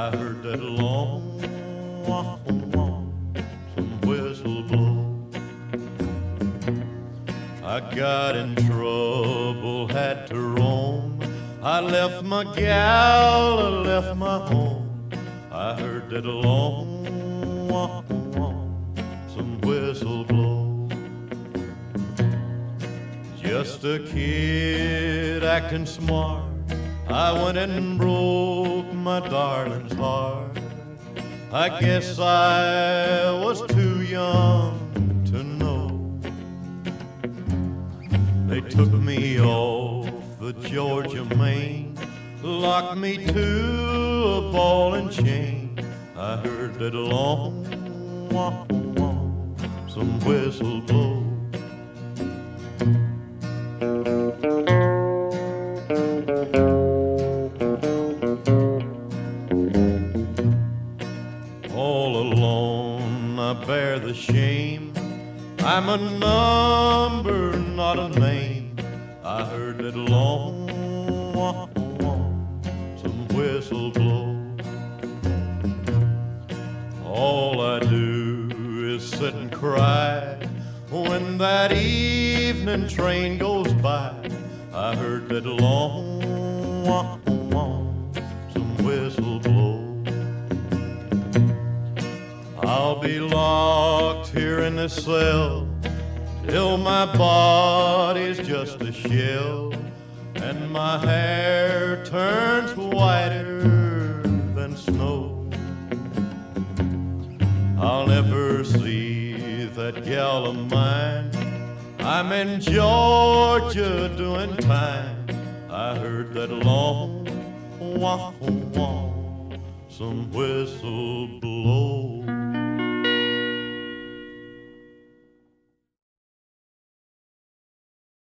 I heard that long some whistle blow. I got in trouble, had to roam. I left my gal, I left my home. I heard that long some whistle blow. Just a kid acting smart, I went and broke my darling's heart. I guess I was too young to know. They took me off the Georgia main, locked me to a ball and chain. I heard that long some whistle blow. All alone I bear the shame. I'm a number, not a name. I heard that long some whistle blow. All I do is sit and cry when that evening train goes by. I heard that long some whistle blow. I'll be locked here in this cell till my body's just a shell and my hair turns whiter than snow. I'll never see that gal of mine. I'm in Georgia doing time. I heard that long some whistle blow.